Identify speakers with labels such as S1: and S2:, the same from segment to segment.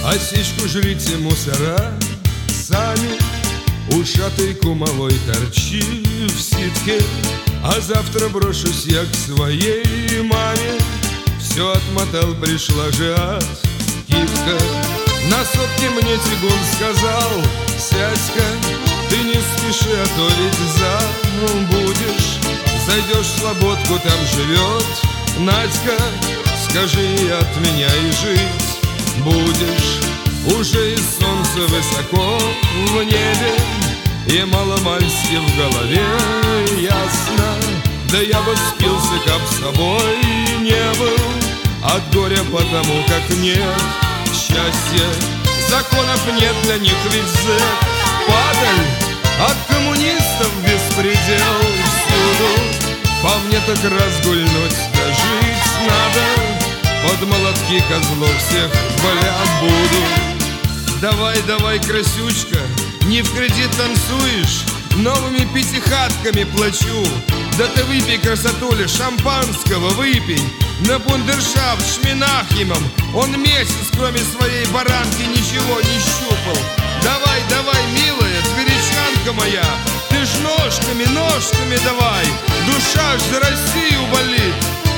S1: Осечку жрите, мусора, сами. Ушатый кумовой торчи в ситке. А завтра брошусь я к своей маме. Все отмотал, пришла же откидка. На сотке мне тягун сказал: сядь-ка, ты не спеши, а то ведь забудешь. Зайдешь в слободку, там живет Надька. Скажи ей от меня и жить будешь. Уже и солнце высоко в небе, и маломальски в голове ясно. Да я бы спился, как с тобой не был, от горя потому, как нет счастья. Законов нет для них, ведь зэк падаль, от коммунистов беспредел всюду. По мне так разгульнуть да жить надо, под молотки козлов всех боля буду. Давай, давай, красючка, не в кредит танцуешь, новыми пятихатками плачу. Да ты выпей, красотуля, шампанского выпей. На бундершафт Шминахимом он месяц, кроме своей баранки, ничего не щупал. Давай, давай, милая, тверичанка моя, ты ж ножками, ножками давай, душа ж за Россию болит.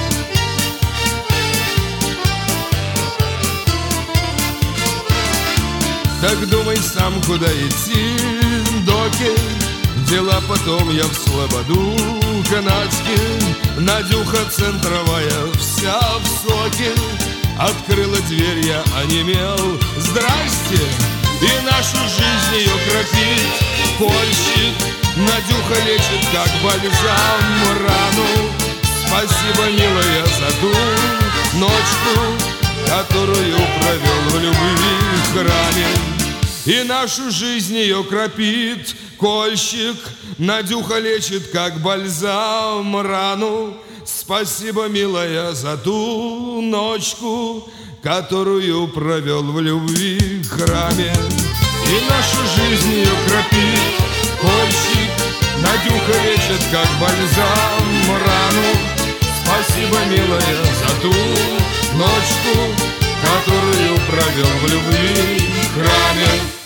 S1: Так думай сам, куда идти, доки. Дела потом я в слободу канадский. Надюха центровая, вся в соке. Открыла дверь, я онемел. Здрасте! И нашу жизнь ее кропит кольщик. Надюха лечит, как бальзам, рану. Спасибо, милая, за ту ночку, которую провел в любви храме. И нашу жизнь ее кропит кольщик. Надюха лечит, как бальзам, рану. Спасибо, милая, за ту ночку, которую провел в любви храме. И нашу жизнь ее кропит кольщик. Надюха лечит, как бальзам, рану. Спасибо, милая, за ту ночку, которую провел в любви храме.